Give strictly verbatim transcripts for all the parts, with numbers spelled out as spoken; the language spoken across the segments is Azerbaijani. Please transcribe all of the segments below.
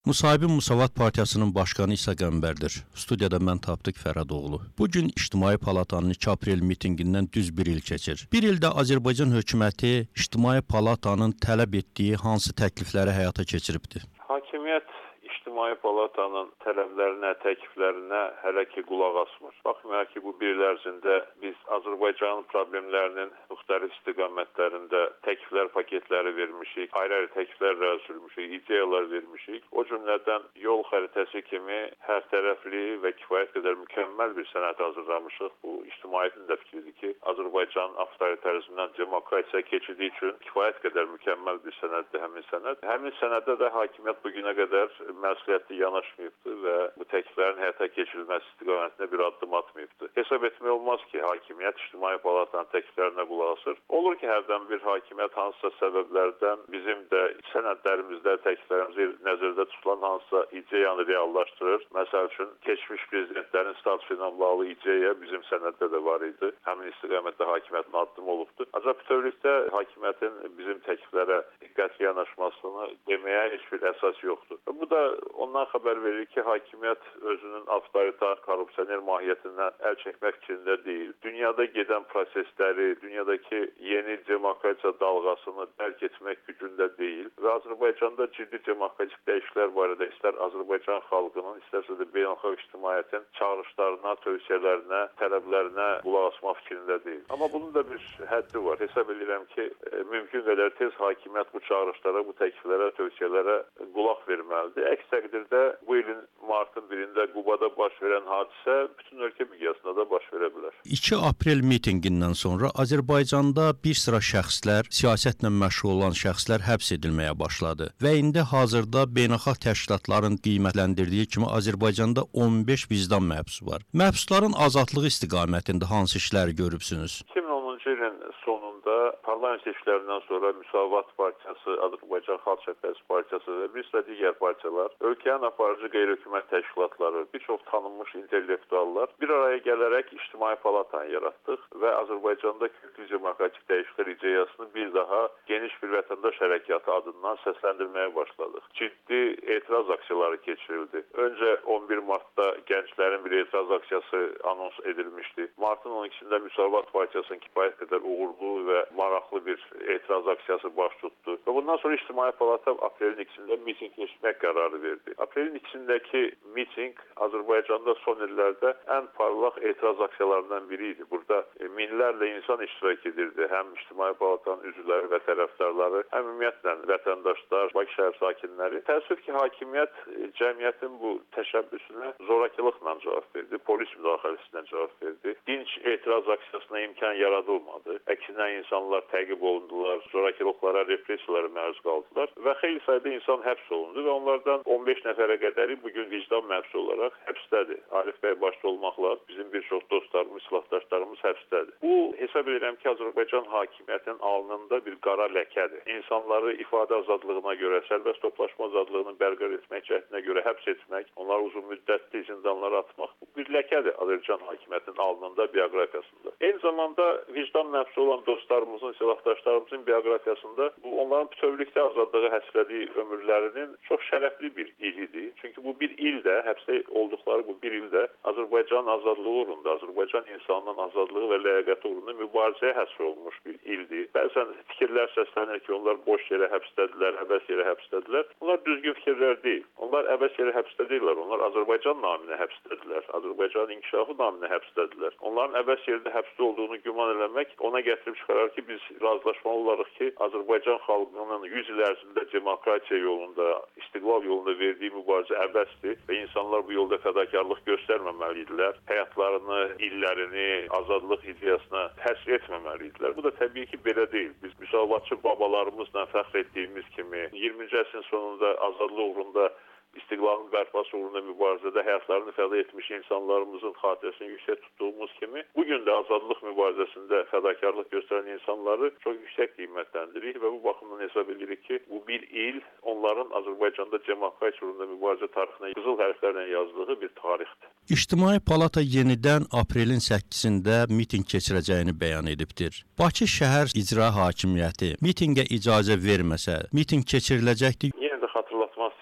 Müsahibin Müsavat Partiyasının başqanı İsa Qəmbərdir. Studiyada mən Tapdıq Fərədoğlu. Bugün İctimai Palatanın iki aprel mitingindən düz bir il keçir. Bir ildə Azərbaycan hökuməti İctimai Palatanın tələb etdiyi hansı təklifləri həyata keçiribdir? Hakimiyyət İctimai Palatanın tələblərinə, təkliflərinə hələ ki qulaq asmır. Baxmayaraq ki, bu bir il ərzində biz Azərbaycanın problemlərinin müxtəlif istiqamətlərində təkliflər paketləri vermişik, ayrı-ayrı təkliflər rəsülmüşük, ideyalar vermişik. O cümlədən yol xəritəsi kimi hər tərəfli və kifayət qədər mükəmməl bir sənəd hazırlamışıq. Bu ictimaiyyətin də fikridir ki, Azərbaycan avtoritarizmdən demokratiya keçidi üçün kifayət qədər mükəmməl bir sənəddir həmin sənəd. Həmin sənəddə də hakimiyyət bugünə qədər məsuliyyətli yanaşmayıbdır və bu təkliflərin həyata keçirilməsi istiqamətində bir addım atmayıbdır. Hesab etmək olmaz ki, hakimiyyət İctimai Palatanın təkliflərinə qulaq asır. Olur ki, hərdən bir hakimiyyət hansısa səbəblərdən bizim də sənədlərimizdə, təkliflərimizdə nəzərdə tutulan hansısa ideyanı reallaşdırır. Məsəl üçün, keçmiş prezidentlərin statüsü ilə bağlı ideya bizim sənəddə də var idi. Həmin istiqamətdə hakimiyyətin addımı olubdur. Ancaq bütövlükdə hakimiyyətin bizim təkliflərə diqqətli yanaşmasını deməyə heç bir əsas yoxdur. Bu da ondan xəbər verir ki, hakimiyyət özünün avtoritar, korrupsioner mahiyyətindən əl çəkmək fikrində deyil. Dünyada gedən prosesləri, dünyadakı yeni demokratiya dalğasını dərk etmək gücündə deyil və Azərbaycanda ciddi demokratik dəyişikliklər barədə istər Azərbaycan xalqının, istərsə də beynəlxalq ictimaiyyətin çağırışlarına, tövsiyələrinə, tələblərinə qulaq asma fikrində deyil. Amma bunun da bir həddi var. Hesab edirəm ki, mümkün qədər tez hakimiyyət bu çağırışlara, bu təkliflərə, tövsiyələrə qulaq verməlidir. Əks təqdirdə bu ilin martın birində Qubada baş verən hadisə bütün ölkə miqyasında da baş verə bilər. iki aprel mitingindən sonra Azərbaycanda bir sıra şəxslər, siyasətlə məşğul olan şəxslər həbs edilməyə başladı və indi hazırda beynəlxalq təşkilatların qiymətləndirdiyi kimi Azərbaycanda on beş vicdan məhbusu var. Məhbusların azadlığı istiqamətində hansı işləri görübsünüz? iki min onuncu ilin sonunda parlament seçkilərindən sonra Müsavat Partiyası, Azərbaycan Xalq Cəbhəsi Partiyası və bir sıra digər partiyalar, ölkənin aparıcı qeyri-hökumət təşkilatları, bir çox tanınmış intellektuallar bir araya gələrək İctimai Palatanı yaratdıq və Azərbaycanda köklü demokratik dəyişikliklər ideyasını bir daha geniş bir vətəndaş hərəkatı adından səsləndirməyə başladıq. Ciddi etiraz aksiyaları keçirildi. Öncə on bir martda gənclərin bir etiraz aksiyası anons edilmişdi. Martın on ikisində Müsavat Partiyasının kifayət qədər uğurlu və maraqlı bir etiraz aksiyası baş tutdu. Və bundan sonra İctimai Palata aprelin ikisində mitingləşmək qərarı verdi. Aprelin ikisindəki miting Azərbaycanda son illərdə ən parlaq etiraz aksiyalarından biri idi. Burada e, minlərlə insan iştirak edirdi. Həm İctimai Palatanın üzvləri və tərəfdarları, həm ümumiyyətlə vətəndaşlar, Bakı şəhər sakinləri. Təəssüf ki, hakimiyyət e, cəmiyyətin bu təşəbbüsünə zorakılıqla cavab verdi, polis müdaxiləsinə cavab verdi. Dinç etiraz aksiyasına imkan yaradılmadı. Əksinə insanlar təqib olundular, zorakılıqlara, repressiyalara məruz qaldılar və xeyli sayda insan həbs olundu və onlardan on beş nəfərə qədəri bugün vicdan məhbusu olaraq həbsdədir. Arif bəy başda olmaqla bizim bir çox dostlarımız, silahdaşlarımız həbsdədir. Bu, hesab edirəm ki, Azərbaycan hakimiyyətinin alnında bir qara ləkədir. İnsanları ifadə azadlığına görə, sərbəst toplaşma azadlığını bərqərar etmək cəhdinə görə həbs etmək, onları uzun müddətli zindanlara atmaq, bu bir ləkədir Azərbaycan hakimiyyətinin alnında, bioqrafiyasında. Eyni zamanda vicdan məhbusu olan dostlarımızın, silahdaşlarımızın bioqrafiyasında bu onların bütövlükdə azadlığı həsrədiyi ömürlərinin çox şərəfli bir ilidir. Çünki bu bir ildə, həbsdə olduqları bu bir ildə Azərbaycan azadlığı uğrunda, Azərbaycan insanının azadlığı və ləyaqəti uğrunda mübarizəyə həsr olunmuş bir ildir. Bəzən fikirlər səslənir ki, onlar boş yerə həbsdədirlər, əbəs yerə həbsdədirlər. Onlar düzgün fikirlər deyil. Onlar əbəs yerə həbsdə deyirlər. Onlar Azərbaycan naminə həbsdədirlər. Azərbaycanın inkişafı naminə həbsdədirlər. Onların əbəs yerdə həbsdə olduğunu güman eləmək ona gətirib çıxarar ki, biz razılaşmalı olarıq ki, Azərbaycan xalqının yüz il ərzində demokratiya yolunda, istiqlal yolunda verdiyi mübarizə əbəsdir və insanlar bu yolda fədakarlıq göstərməməlidirlər. Həyatlarını, illərini, azadlıq ideyasına həsr etməməlidirlər. Bu da təbii ki, belə deyil. Biz müsavatçı babalarımızla fəxr etdiyimiz kimi iyirminci əsrin sonunda azadlıq uğrunda, İstiqlalın bərpası uğrunda mübarizədə həyatlarını fəda etmiş insanlarımızın xatirəsini yüksək tutduğumuz kimi, bugün də azadlıq mübarizəsində fədakarlıq göstərən insanları çox yüksək qiymətləndiririk və bu baxımdan hesab edirik ki, bu bir il onların Azərbaycanda demokratiya uğrunda mübarizə tarixinə qızıl hərflərlə yazdığı bir tarixdir. İctimai Palata yenidən aprelin səkkizində miting keçirəcəyini bəyan edibdir. Bakı şəhər icra hakimiyyəti mitingə icazə verməsə, miting keçiriləcəkdir. Yenə də xatırlatmaq istəyirəm.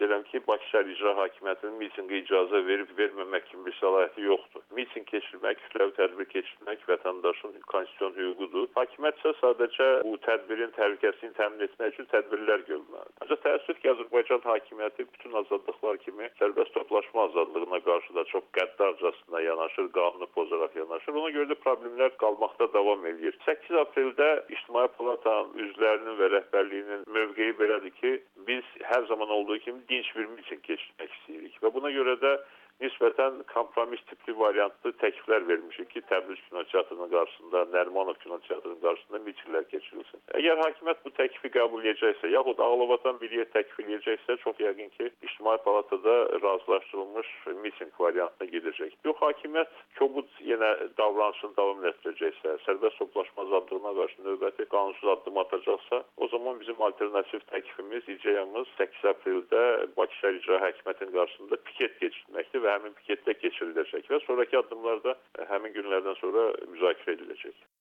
edirəm ki, Bakı şəhər icra hakimiyyətinin mitinqə icazə verib verməmək kimi bir səlahiyyəti yoxdur. Miting keçirmək, kütləvi tədbir keçirmək vətəndaşın konstitusion hüququdur. Hakimiyyət isə sadəcə bu tədbirin təhlükəsizliyini təmin etmək üçün tədbirlər görməlidir. Ancaq təəssüf ki, Azərbaycan hakimiyyəti bütün azadlıqlar kimi sərbəst toplaşma azadlığına qarşı da çox qəddarcasına yanaşır, qanunu pozaraq yanaşır. Ona görə də problemlər qalmaqda davam edir. səkkiz apreldə İctimai Palatanın üzvlərinin və rəhbərliyinin mövqeyi belədir ki, biz hər zaman olduğu kimi dinç bir miting keçirmək istəyirik və buna görə də nisbətən kompromis tipli variantlı təkliflər vermişik ki, Təbriz kinoteatrının qarşısında, Nərimanov kinoteatrının qarşısında mitinglər keçirilsin. Əgər hakimiyyət bu təklifi qəbul edəcəksə, yaxud Ağlabatan bir yer təklif edəcəksə, çox yəqin ki, İctimai Palatada razılaşdırılmış miting variantına gedəcək. Yox, hakimiyyət kobud yenə davranışını davam etdirəcəksə, sərbəst toplaşma azadlığına qarşı növbəti qanunsuz addım atacaqsa, o zaman bizim alternativ təklifimiz, ideyamız səkkiz apreldə Bakı şəhər icra hakimiyyətinin qarşısında piket keçirməkdir və həmin piketdə keçiriləcək və sonraki addımlarda həmin günlərdən sonra müzakirə ediləcək.